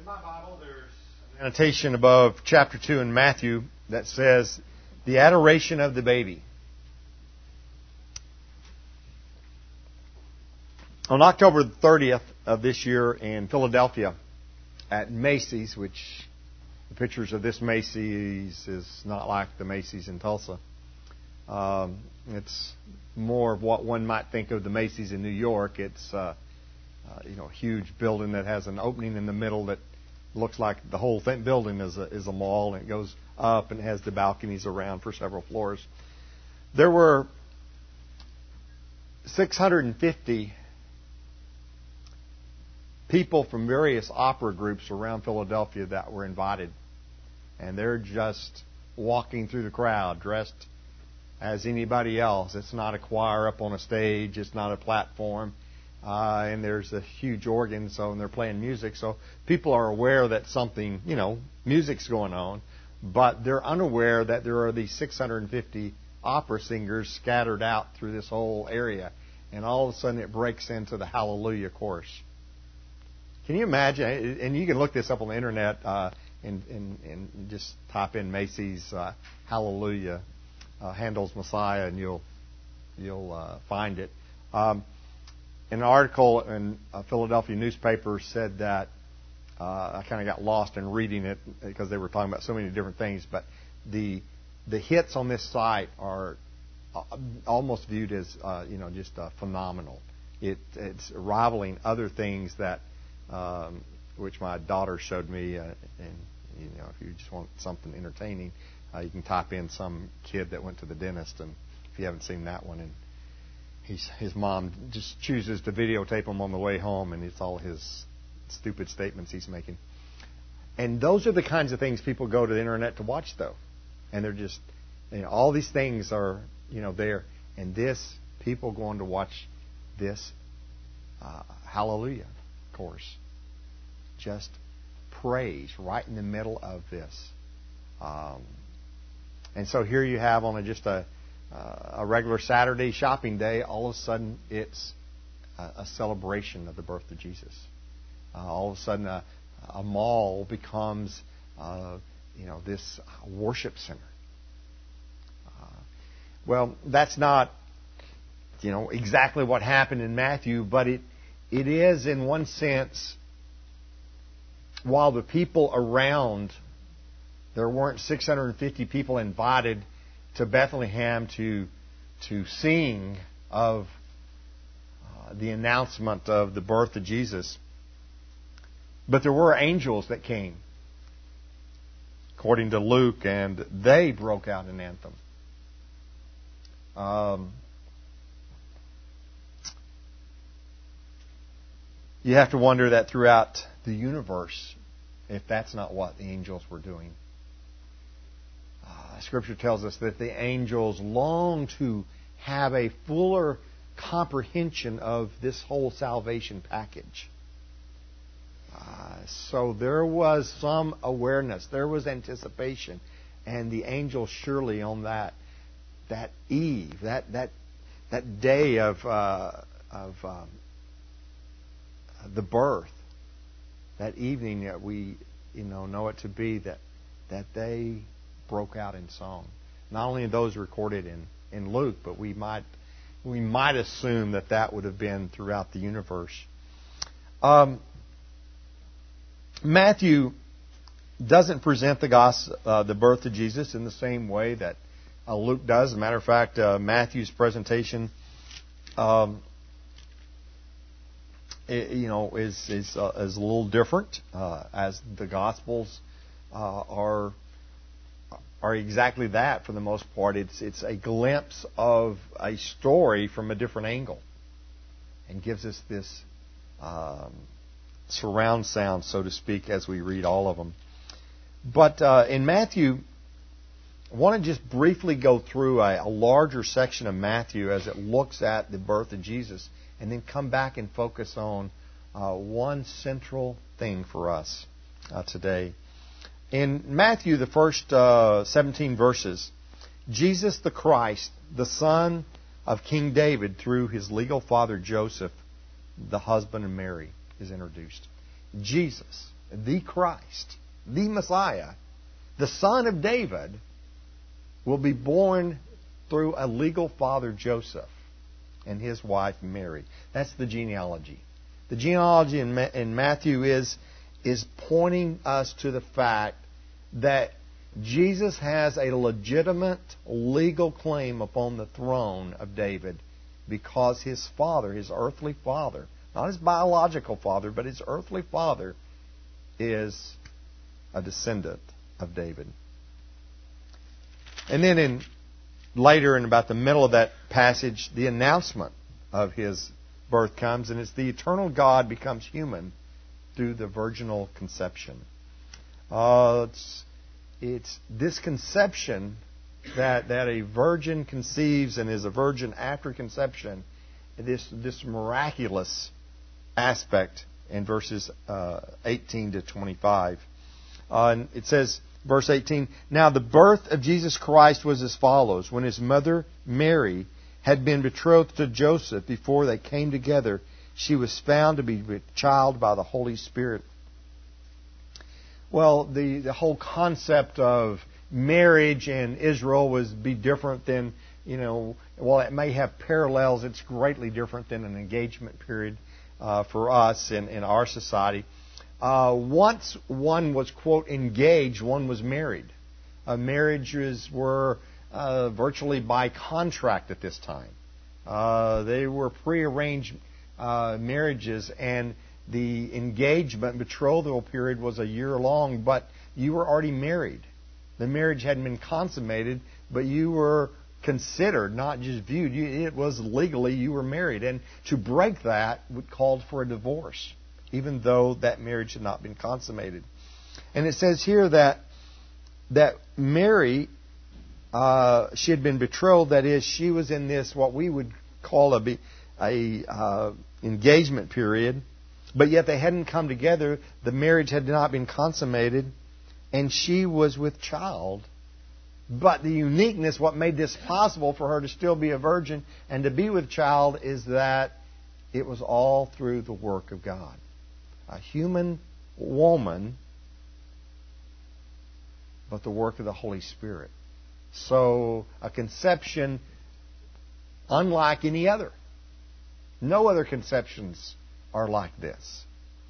In my Bible, there's an annotation above chapter 2 in Matthew that says, the adoration of the baby. On October 30th of this year in Philadelphia at Macy's, which the pictures of this Macy's is not like the Macy's in Tulsa. It's more of what one might think of the Macy's in New York. It's a huge building that has an opening in the middle that looks like the whole building is a mall, and it goes up and has the balconies around for several floors. There were 650 people from various opera groups around Philadelphia that were invited, and they're just walking through the crowd dressed as anybody else. It's not a choir up on a stage. It's not a platform. And there's a huge organ, and they're playing music. So people are aware that something, music's going on, but they're unaware that there are these 650 opera singers scattered out through this whole area. And all of a sudden it breaks into the Hallelujah chorus. Can you imagine? And you can look this up on the internet and just type in Macy's Hallelujah, Handel's Messiah, and you'll find it. An article in a Philadelphia newspaper said that I kind of got lost in reading it because they were talking about so many different things, but the hits on this site are almost viewed as just phenomenal. It's rivaling other things that which my daughter showed me, and if you just want something entertaining, you can type in some kid that went to the dentist, and if you haven't seen that one, and his mom just chooses to videotape him on the way home, and it's all his stupid statements he's making. And those are the kinds of things people go to the internet to watch, though. And they're just, all these things are, there. And people going to watch this Hallelujah course. Just praise right in the middle of this. And so here you have on just a regular Saturday shopping day, all of a sudden it's a celebration of the birth of Jesus. All of a sudden a mall becomes this worship center. Well, that's not exactly what happened in Matthew, but it is in one sense. While the people around, there weren't 650 people invited to Bethlehem to sing of the announcement of the birth of Jesus. But there were angels that came, according to Luke, and they broke out an anthem. You have to wonder that throughout the universe, if that's not what the angels were doing. Scripture tells us that the angels long to have a fuller comprehension of this whole salvation package. So there was some awareness, there was anticipation, and the angels surely on that eve, that day of the birth, that evening that we know it to be, that they broke out in song. Not only those recorded in Luke, but we might assume that would have been throughout the universe. Matthew doesn't present the birth of Jesus in the same way that Luke does. As a matter of fact, Matthew's presentation is a little different, as the Gospels are exactly that for the most part. It's a glimpse of a story from a different angle, and gives us this surround sound, so to speak, as we read all of them. But in Matthew, I want to just briefly go through a larger section of Matthew as it looks at the birth of Jesus, and then come back and focus on one central thing for us today. In Matthew, the first 17 verses, Jesus the Christ, the son of King David, through his legal father Joseph, the husband of Mary, is introduced. Jesus the Christ, the Messiah, the son of David, will be born through a legal father, Joseph, and his wife, Mary. That's the genealogy. The genealogy in Matthew is pointing us to the fact that Jesus has a legitimate legal claim upon the throne of David because his father, his earthly father, not his biological father, but his earthly father, is a descendant of David. And then later in about the middle of that passage, the announcement of his birth comes, and it's the eternal God becomes human through the virginal conception. It's this conception that a virgin conceives and is a virgin after conception, this miraculous aspect in verses 18 to 25. And it says, verse 18, "Now the birth of Jesus Christ was as follows. When his mother Mary had been betrothed to Joseph before they came together, she was found to be with child by the Holy Spirit." Well, the whole concept of marriage in Israel would be different than, while it may have parallels, it's greatly different than an engagement period for us in our society. Once one was, quote, engaged, one was married. Marriages were virtually by contract at this time. They were prearranged marriages, and the engagement, betrothal period was a year long, but you were already married. The marriage hadn't been consummated, but you were considered, not just viewed. It was legally you were married. And to break that would call for a divorce, even though that marriage had not been consummated. And it says here that Mary, she had been betrothed. That is, she was in this what we would call a engagement period, but yet they hadn't come together. The marriage had not been consummated, and she was with child. But the uniqueness, what made this possible for her to still be a virgin and to be with child, is that it was all through the work of God. A human woman, but the work of the Holy Spirit. So a conception unlike any other. No other conceptions are like this.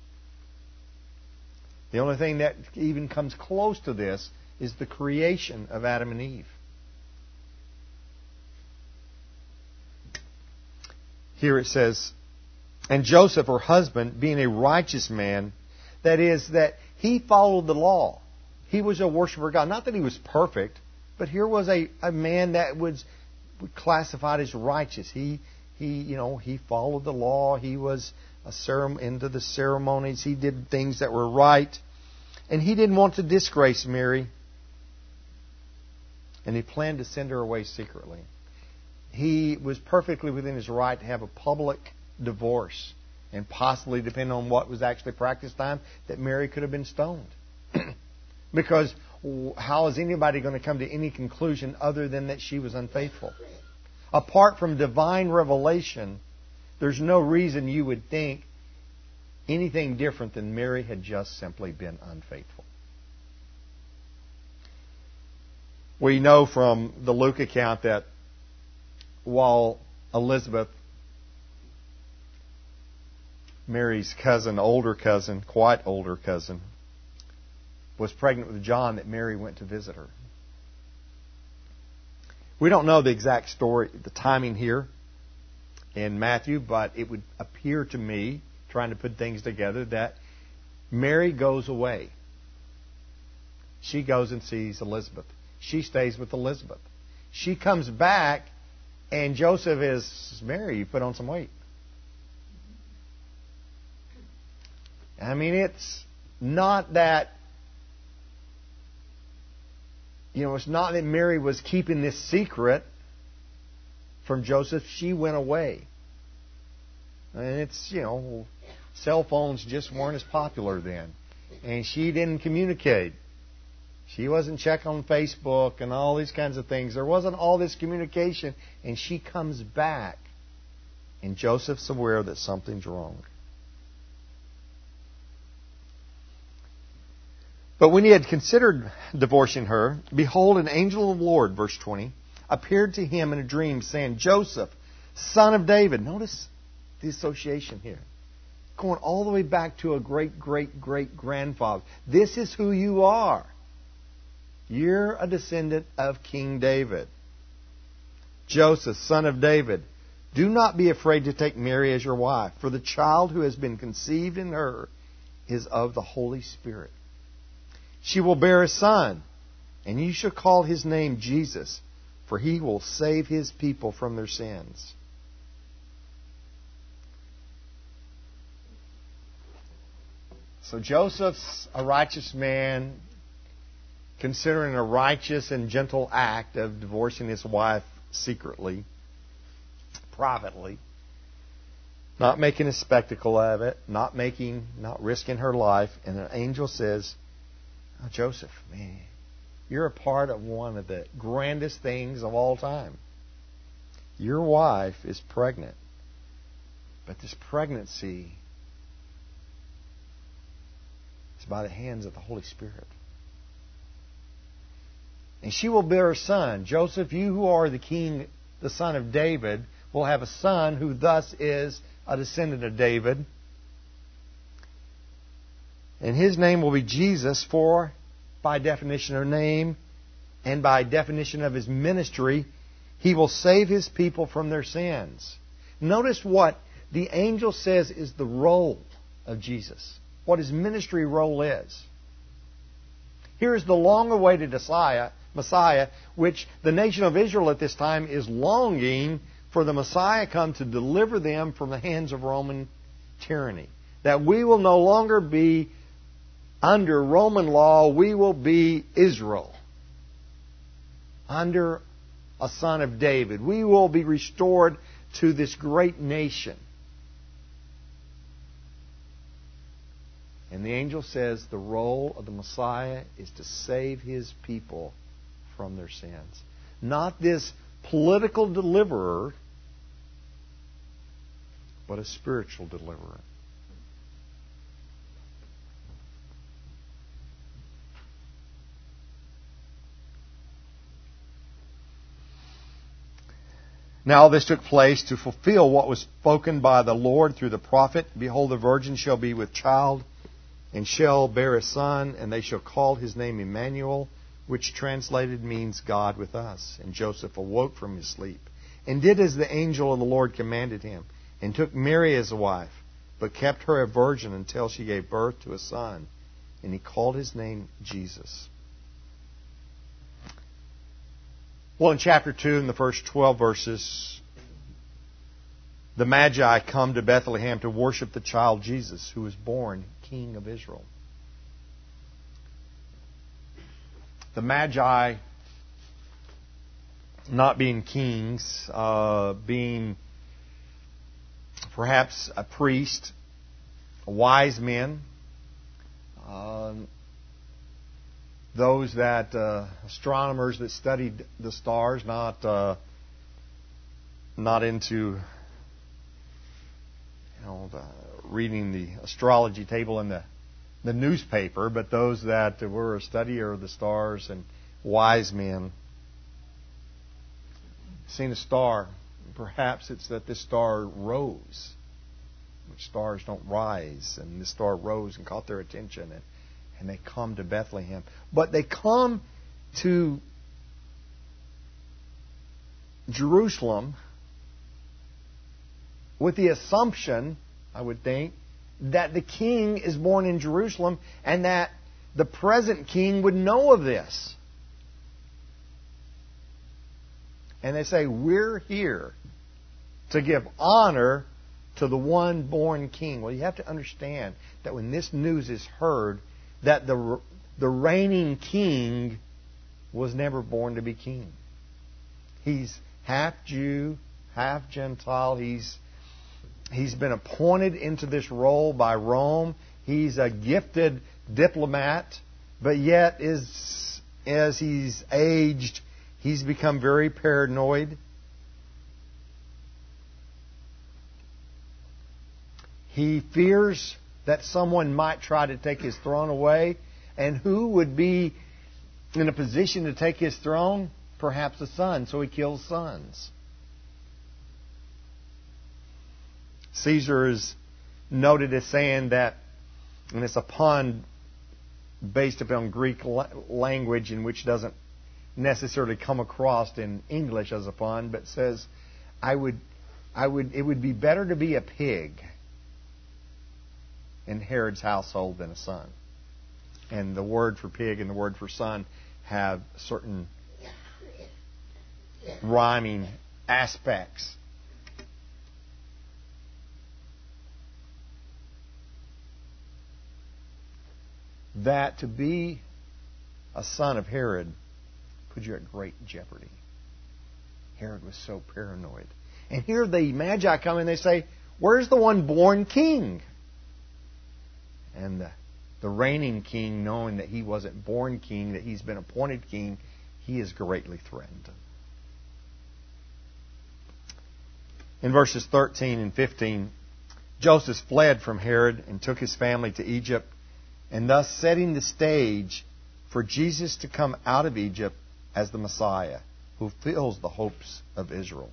The only thing that even comes close to this is the creation of Adam and Eve. Here it says, "And Joseph, her husband, being a righteous man," that is, that he followed the law. He was a worshiper of God. Not that he was perfect, but here was a man that was classified as righteous. He followed the law. He was into the ceremonies. He did things that were right. And he didn't want to disgrace Mary. And he planned to send her away secretly. He was perfectly within his right to have a public divorce. And possibly, depending on what was actually practice time, that Mary could have been stoned. Because how is anybody going to come to any conclusion other than that she was unfaithful? Apart from divine revelation, there's no reason you would think anything different than Mary had just simply been unfaithful. We know from the Luke account that while Elizabeth, Mary's cousin, quite older cousin, was pregnant with John, that Mary went to visit her. We don't know the exact story, the timing here in Matthew, but it would appear to me, trying to put things together, that Mary goes away. She goes and sees Elizabeth. She stays with Elizabeth. She comes back, and Joseph is, "Mary, you put on some weight." I mean, it's not that, it's not that Mary was keeping this secret from Joseph. She went away. And it's, cell phones just weren't as popular then. And she didn't communicate. She wasn't checking on Facebook and all these kinds of things. There wasn't all this communication. And she comes back. And Joseph's aware that something's wrong. But when he had considered divorcing her, behold, an angel of the Lord, verse 20, appeared to him in a dream, saying, Joseph, son of David. Notice the association here. Going all the way back to a great-great-great-grandfather. This is who you are. You're a descendant of King David. Joseph, son of David, do not be afraid to take Mary as your wife, for the child who has been conceived in her is of the Holy Spirit. She will bear a son, and you shall call his name Jesus, for he will save his people from their sins. So Joseph's a righteous man, considering a righteous and gentle act of divorcing his wife secretly, privately, not making a spectacle of it, not risking her life. And an angel says, oh, Joseph, man, you're a part of one of the grandest things of all time. Your wife is pregnant, but this pregnancy is by the hands of the Holy Spirit. And she will bear a son. Joseph, you who are the king, the son of David, will have a son who thus is a descendant of David. And his name will be Jesus, for by definition of name and by definition of his ministry, he will save his people from their sins. Notice what the angel says is the role of Jesus, what his ministry role is. Here is the long-awaited Messiah, which the nation of Israel at this time is longing for the Messiah come to deliver them from the hands of Roman tyranny. That we will no longer be under Roman law, we will be Israel. Under a son of David. We will be restored to this great nation. And the angel says the role of the Messiah is to save his people from their sins. Not this political deliverer, but a spiritual deliverer. Now this took place to fulfill what was spoken by the Lord through the prophet. Behold, the virgin shall be with child, and shall bear a son, and they shall call his name Emmanuel, which translated means God with us. And Joseph awoke from his sleep, and did as the angel of the Lord commanded him, and took Mary as a wife, but kept her a virgin until she gave birth to a son, and he called his name Jesus. Well, in chapter 2, in the first 12 verses, the Magi come to Bethlehem to worship the child Jesus, who was born King of Israel. The Magi, not being kings, being perhaps a priest, wise men, those that astronomers that studied the stars, not into reading the astrology table in the newspaper, but those that were a studier of the stars and wise men. Seen a star. Perhaps it's that this star rose. Which stars don't rise, and this star rose and caught their attention, and they come to Bethlehem. But they come to Jerusalem with the assumption, I would think, that the king is born in Jerusalem and that the present king would know of this. And they say, we're here to give honor to the one born king. Well, you have to understand that when this news is heard, that the reigning king was never born to be king. He's half Jew, half Gentile. He's been appointed into this role by Rome. He's a gifted diplomat, but yet as he's aged, he's become very paranoid. He fears that someone might try to take his throne away. And who would be in a position to take his throne? Perhaps a son, so he kills sons. Caesar is noted as saying that, and it's a pun based upon Greek language, in which doesn't necessarily come across in English as a pun, but says, it would be better to be a pig in Herod's household than a son. And the word for pig and the word for son have certain rhyming aspects. That to be a son of Herod put you at great jeopardy. Herod was so paranoid. And here the Magi come and they say, "Where's the one born king?" And the reigning king, knowing that he wasn't born king, that he's been appointed king, he is greatly threatened. In verses 13 and 15, Joseph fled from Herod and took his family to Egypt, and thus setting the stage for Jesus to come out of Egypt as the Messiah, who fills the hopes of Israel.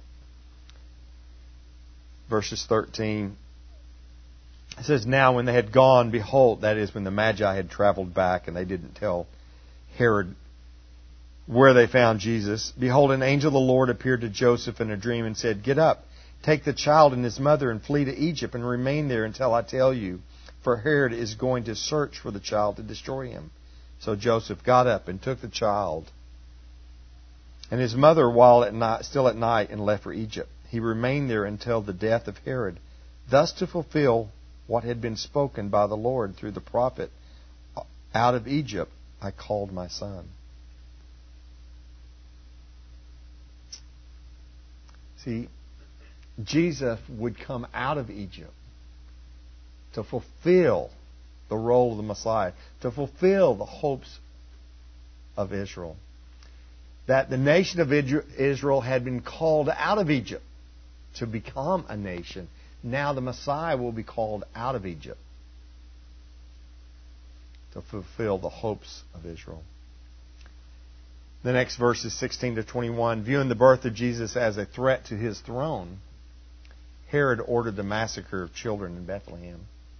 Verses 13, it says, "Now when they had gone, behold," that is, when the Magi had traveled back and they didn't tell Herod where they found Jesus, "behold, an angel of the Lord appeared to Joseph in a dream and said, 'Get up, take the child and his mother and flee to Egypt and remain there until I tell you, for Herod is going to search for the child to destroy him.' So Joseph got up and took the child and his mother still at night and left for Egypt. He remained there until the death of Herod, thus to fulfill what had been spoken by the Lord through the prophet, 'Out of Egypt I called my son.'" See, Jesus would come out of Egypt to fulfill the role of the Messiah, to fulfill the hopes of Israel. That the nation of Israel had been called out of Egypt to become a nation. Now the Messiah will be called out of Egypt to fulfill the hopes of Israel. The next verses 16 to 21, viewing the birth of Jesus as a threat to his throne, Herod ordered the massacre of children in Bethlehem.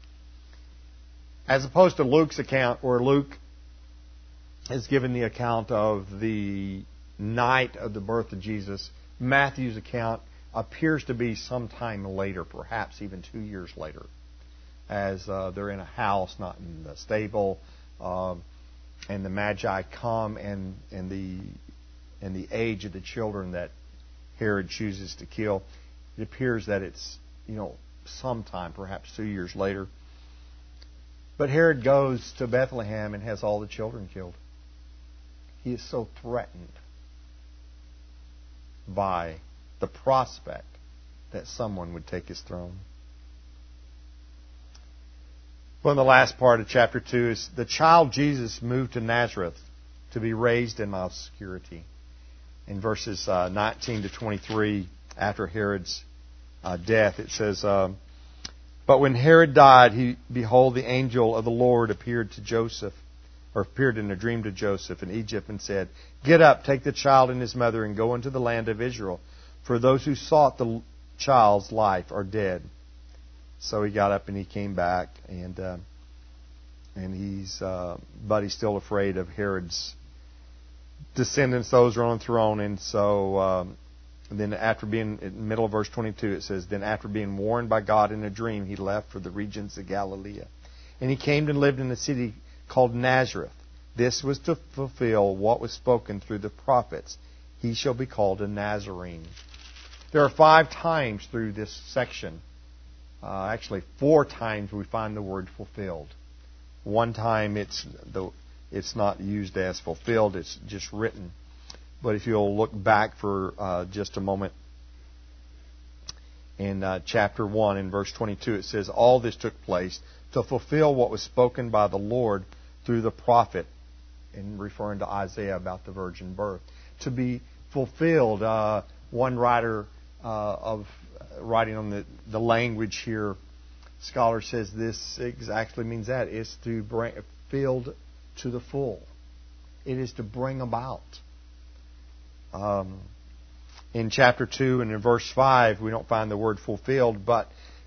As opposed to Luke's account, where Luke is given the account of the night of the birth of Jesus, Matthew's account appears to be sometime later, perhaps even 2 years later, as they're in a house, not in the stable, and the Magi come, and the age of the children that Herod chooses to kill, it appears that it's sometime, perhaps 2 years later. But Herod goes to Bethlehem and has all the children killed. He is so threatened by the prospect that someone would take his throne. Well, in the last part of chapter 2 is the child Jesus moved to Nazareth to be raised in obscurity. In verses 19 to 23, after Herod's death, it says, "But when Herod died, behold, the angel of the Lord appeared in a dream to Joseph in Egypt and said, 'Get up, take the child and his mother and go into the land of Israel, for those who sought the child's life are dead.' So he got up and he came back, and but he's still afraid of Herod's descendants, those who are on the throne. And so then after being, in the middle of verse 22, it says, "Then after being warned by God in a dream, he left for the regions of Galilee. And he came and lived in a city called Nazareth. This was to fulfill what was spoken through the prophets. He shall be called a Nazarene." There are 5 times through this section, actually 4 times we find the word fulfilled. One time it's not used as fulfilled, it's just written. But if you'll look back for just a moment, in chapter 1, in verse 22, it says, "All this took place to fulfill what was spoken by the Lord through the prophet," in referring to Isaiah about the virgin birth. To be fulfilled, one writer writing on the language here, scholar says this actually means that. It's to to the full. It is to bring about. In chapter 2 and in verse 5, we don't find the word fulfilled, but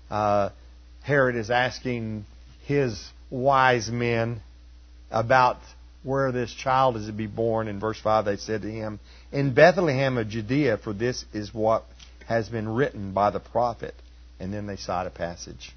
Herod is asking his wise men about where this child is to be born. In verse 5, they said to him, "In Bethlehem of Judea, for this is what has been written by the prophet." And then they cite a passage.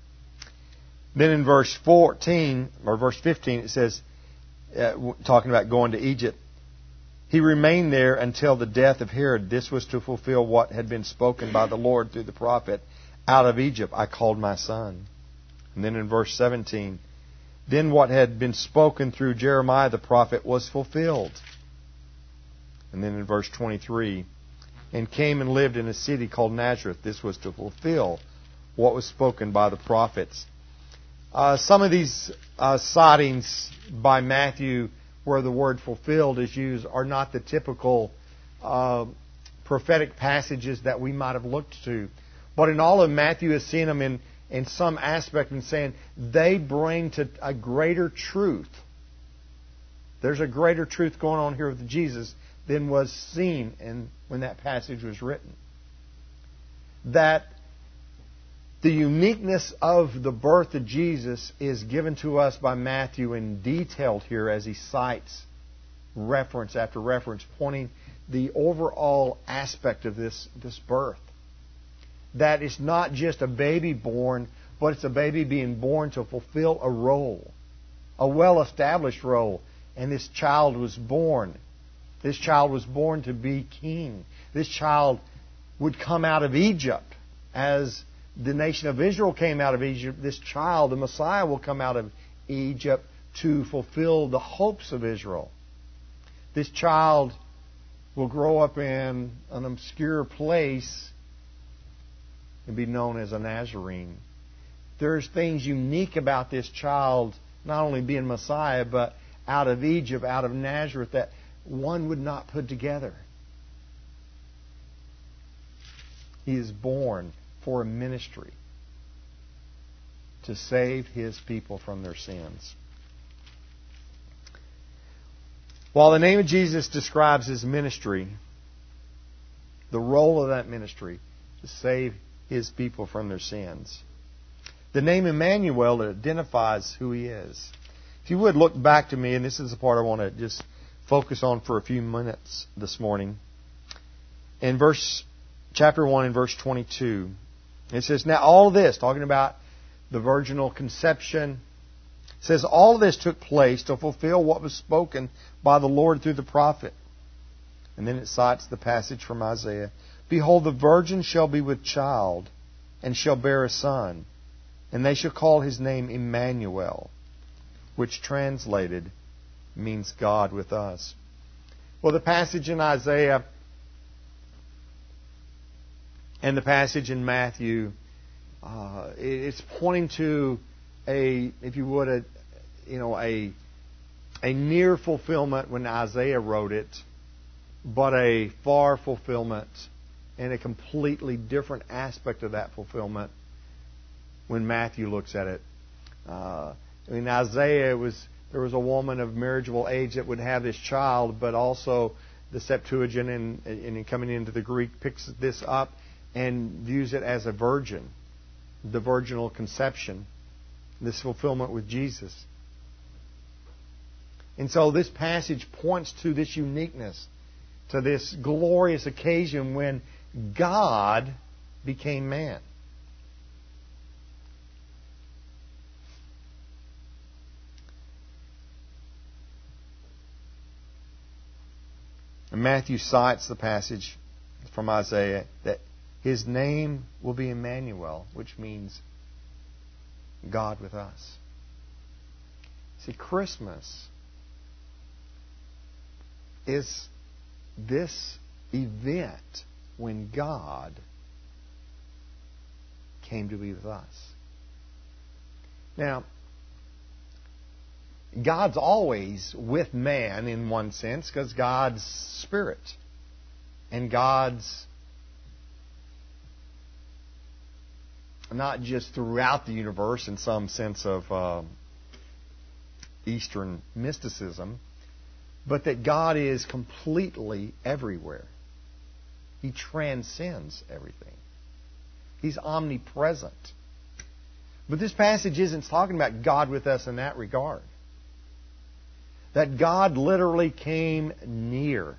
Then in verse 14, or verse 15, it says, talking about going to Egypt, "He remained there until the death of Herod. This was to fulfill what had been spoken by the Lord through the prophet. Out of Egypt I called my son." And then in verse 17, "Then what had been spoken through Jeremiah the prophet was fulfilled." And then in verse 23, "And came and lived in a city called Nazareth." This was to fulfill what was spoken by the prophets. Some of these sightings by Matthew where the word fulfilled is used are not the typical prophetic passages that we might have looked to. But in all of Matthew has seen them in some aspect and saying they bring to a greater truth. There's a greater truth going on here with Jesus than was seen when that passage was written. That the uniqueness of the birth of Jesus is given to us by Matthew and detailed here as he cites reference after reference, pointing the overall aspect of this birth. That it's not just a baby born, but it's a baby being born to fulfill a role, a well-established role. And this child was born. This child was born to be king. This child would come out of Egypt as the nation of Israel came out of Egypt. This child, the Messiah, will come out of Egypt to fulfill the hopes of Israel. This child will grow up in an obscure place and be known as a Nazarene. There's things unique about this child, not only being Messiah, but out of Egypt, out of Nazareth, that one would not put together. He is born for a ministry to save His people from their sins. While the name of Jesus describes His ministry, the role of that ministry to save His people from their sins, the name Emmanuel identifies who He is. If you would look back to me, and this is the part I want to just focus on for a few minutes this morning. In chapter 1 and verse 22, it says, "Now all this," talking about the virginal conception, it says, "All this took place to fulfill what was spoken by the Lord through the prophet." And then it cites the passage from Isaiah. "Behold, the virgin shall be with child, and shall bear a son, and they shall call his name Emmanuel," which translated means God with us. Well, the passage in Isaiah and the passage in Matthew, it's pointing to a near fulfillment when Isaiah wrote it, but a far fulfillment and a completely different aspect of that fulfillment when Matthew looks at it. In Isaiah, there was a woman of marriageable age that would have this child, but also the Septuagint and coming into the Greek picks this up and views it as a virgin, the virginal conception, this fulfillment with Jesus. And so this passage points to this uniqueness, to this glorious occasion when God became man. And Matthew cites the passage from Isaiah that His name will be Emmanuel, which means God with us. See, Christmas is this event when God came to be with us. Now, God's always with man in one sense because God's spirit and God's not just throughout the universe in some sense of Eastern mysticism, but that God is completely everywhere. He transcends everything. He's omnipresent. But this passage isn't talking about God with us in that regard. That God literally came near.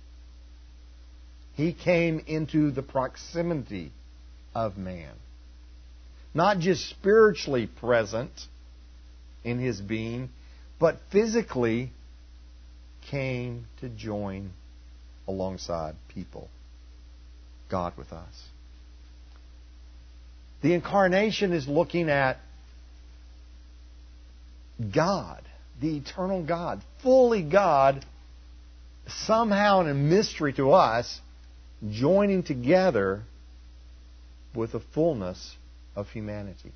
He came into the proximity of man. Not just spiritually present in His being, but physically came to join alongside people. God with us. The incarnation is looking at God, the eternal God, fully God, somehow in a mystery to us, joining together with the fullness of humanity.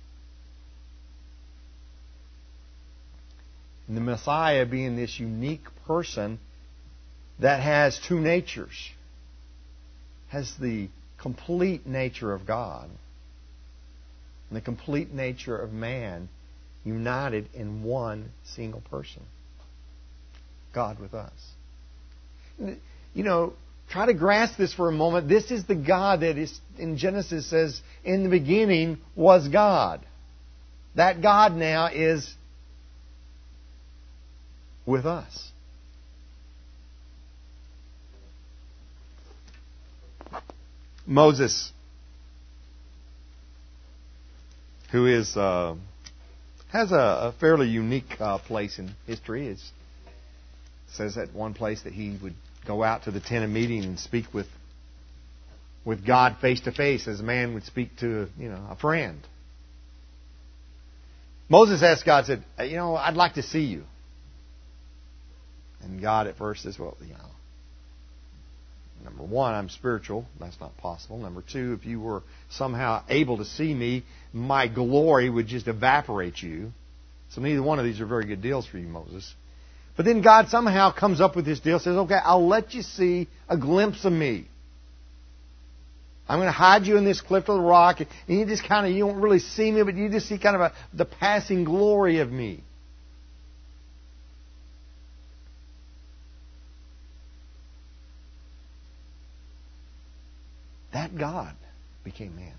And the Messiah being this unique person that has two natures, has the complete nature of God and the complete nature of man united in one single person. God with us. You know, try to grasp this for a moment. This is the God that is in Genesis says, in the beginning was God. That God now is with us. Moses, who is has a fairly unique place in history. It says at one place that he would go out to the tent of meeting and speak with God face to face, as a man would speak to a friend. Moses asked God, said, I'd like to see you. And God at first says, well, number one, I'm spiritual. That's not possible. Number two, if you were somehow able to see me, my glory would just evaporate you. So neither one of these are very good deals for you, Moses. But then God somehow comes up with this deal, says, okay, I'll let you see a glimpse of me. I'm going to hide you in this cliff of the rock, and you just you won't really see me, but you just see the passing glory of me. That God became man.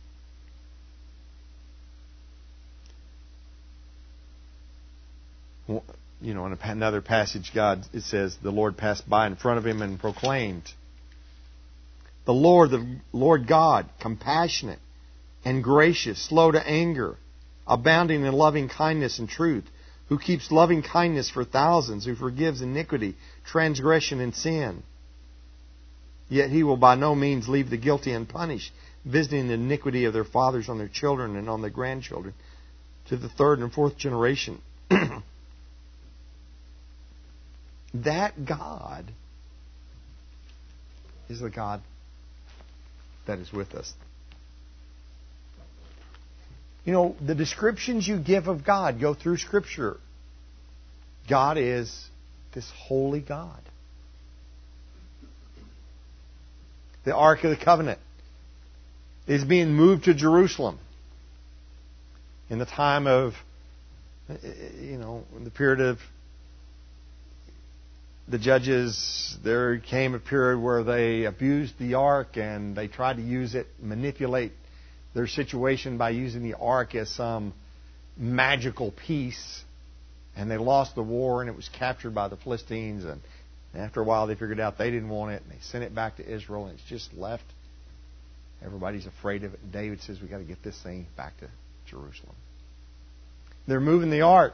In another passage, it says, the Lord passed by in front of him and proclaimed, the Lord God, compassionate and gracious, slow to anger, abounding in loving kindness and truth, who keeps loving kindness for thousands, who forgives iniquity, transgression, and sin. Yet He will by no means leave the guilty unpunished, visiting the iniquity of their fathers on their children and on their grandchildren, to the third and fourth generation. That God is the God that is with us. The descriptions you give of God go through Scripture. God is this holy God. The Ark of the Covenant is being moved to Jerusalem in the time of, in the period of the judges. There came a period where they abused the Ark and they tried to use it, manipulate their situation by using the Ark as some magical piece. And they lost the war and it was captured by the Philistines. And after a while they figured out they didn't want it and they sent it back to Israel and it's just left. Everybody's afraid of it. And David says, we've got to get this thing back to Jerusalem. They're moving the Ark.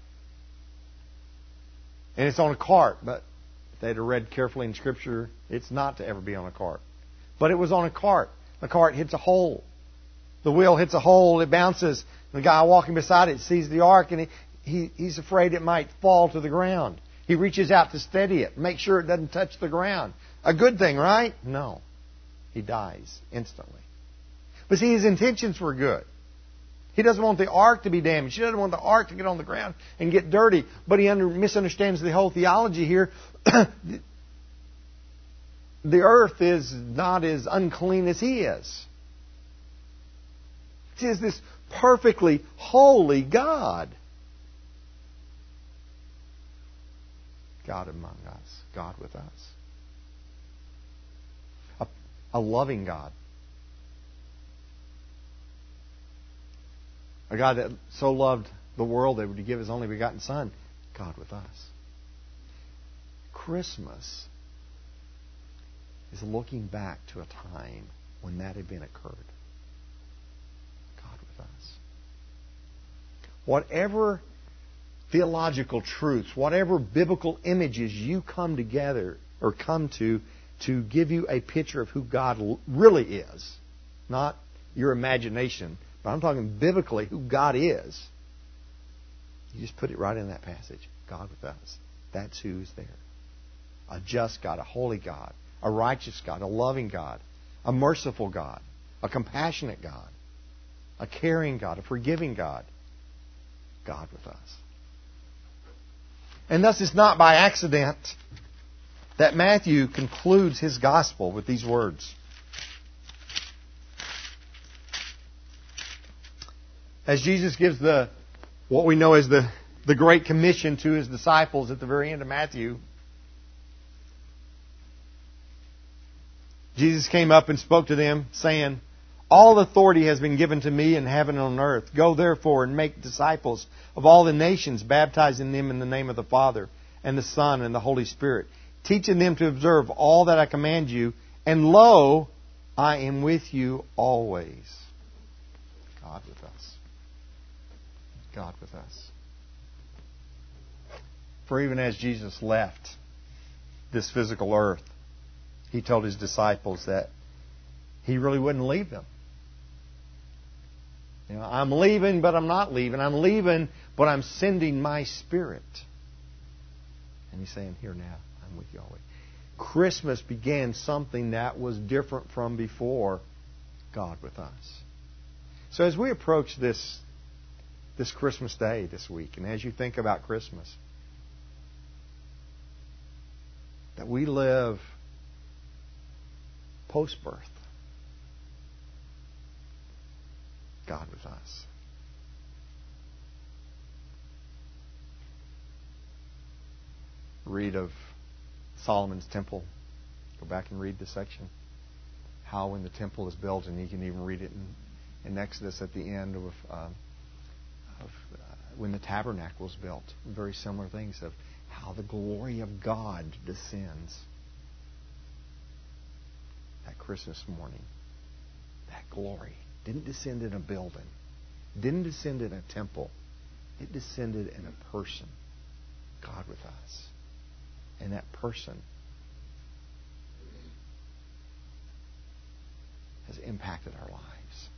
And it's on a cart, but if they'd have read carefully in Scripture, it's not to ever be on a cart. But it was on a cart. The cart hits a hole. The wheel hits a hole, it bounces. The guy walking beside it sees the Ark and he's afraid it might fall to the ground. He reaches out to steady it, make sure it doesn't touch the ground. A good thing, right? No. He dies instantly. But see, his intentions were good. He doesn't want the Ark to be damaged. He doesn't want the Ark to get on the ground and get dirty. But he misunderstands the whole theology here. The earth is not as unclean as he is. He is this perfectly holy God. God among us, God with us. A loving God. A God that so loved the world that would give His only begotten Son, God with us. Christmas is looking back to a time when that event occurred. God with us. Whatever theological truths, whatever biblical images you come together or come to give you a picture of who God really is, not your imagination, but I'm talking biblically who God is. You just put it right in that passage. God with us. That's who's there. A just God, a holy God, a righteous God, a loving God, a merciful God, a compassionate God, a caring God, a forgiving God. God with us. And thus it's not by accident that Matthew concludes his gospel with these words. As Jesus gives what we know as the Great Commission to His disciples at the very end of Matthew, Jesus came up and spoke to them, saying, "All authority has been given to me in heaven and on earth. Go therefore and make disciples of all the nations, baptizing them in the name of the Father and the Son and the Holy Spirit, teaching them to observe all that I command you. And lo, I am with you always." God with us. God with us. For even as Jesus left this physical earth, He told His disciples that He really wouldn't leave them. I'm leaving, but I'm not leaving. I'm leaving, but I'm sending my Spirit. And He's saying, here now, I'm with you always. Christmas began something that was different from before. God with us. So as we approach this Christmas day this week, and as you think about Christmas, that we live post-birth. God with us. Read of Solomon's temple. Go back and read the section. How when the temple is built, and you can even read it in Exodus at the end of when the tabernacle was built. Very similar things of how the glory of God descends. That Christmas morning, that glory didn't descend in a building, didn't descend in a temple. It descended in a person, God with us. And that person has impacted our lives.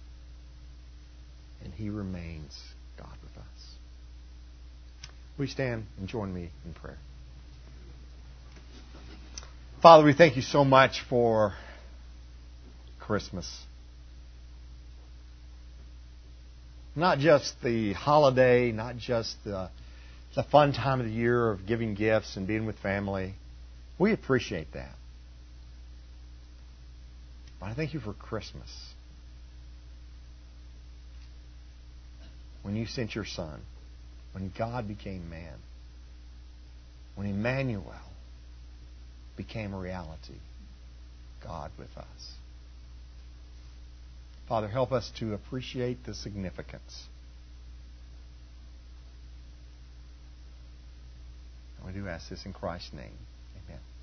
And He remains God with us. Will you stand and join me in prayer? Father, we thank You so much for Christmas. Not just the holiday, not just the fun time of the year of giving gifts and being with family. We appreciate that. But I thank You for Christmas. When You sent Your Son, when God became man, when Emmanuel became a reality, God with us. Father, help us to appreciate the significance. And we do ask this in Christ's name. Amen.